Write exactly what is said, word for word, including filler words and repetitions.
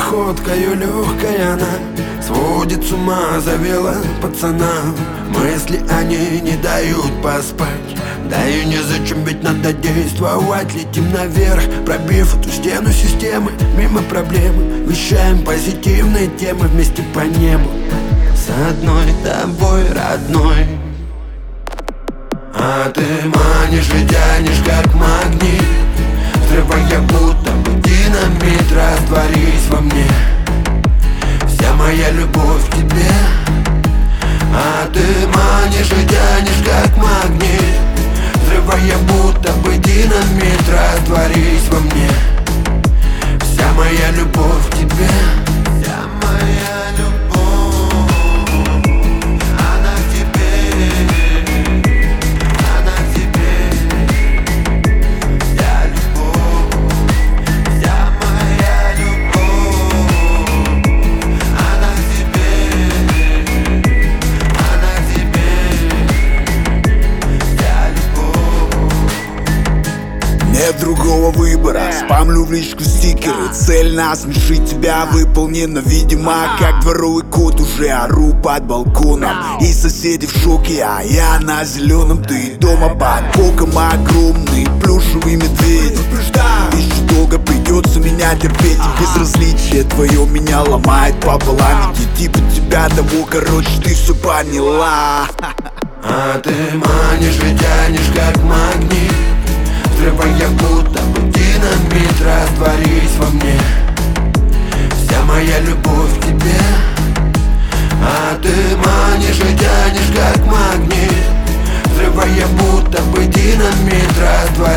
походкою легкой она сводит с ума, завела пацана. Мысли они не дают поспать, да и незачем, ведь надо действовать. Летим наверх, пробив эту стену системы. Мимо проблемы, вещаем позитивные темы вместе по небу. С одной тобой, родной. А ты манишь и тянешь, как магнит, взрывая будто бы динамит. Растворись во мне, вся моя любовь к тебе. А ты манишь и тянешь, как магнит, взрывая будто бы динамит. Растворись во мне, вся моя любовь к тебе. Вся моя любовь, она к тебе, она к тебе. Вся любовь, вся моя любовь, она к тебе, она к тебе. Вся любовь. Нет другого выбора, спамлю в личку стикеры. Цель насмешить тебя выполнена, видимо, как дворовый кот. Уже ору под балконом, и соседи в шоке, а я на зеленом. Ты дома под боком, огромный плюшевый медведь. Еще долго придется меня терпеть, безразличие твое меня ломает пополам. Я типа тебя того, короче, ты все поняла. А ты манишь и тянешь, как магнит, взрывая будто бы динамит. Растворись во мне, вся моя любовь к тебе. А ты манишь и тянешь, как магнит, взрывая будто бы динамит. Растворись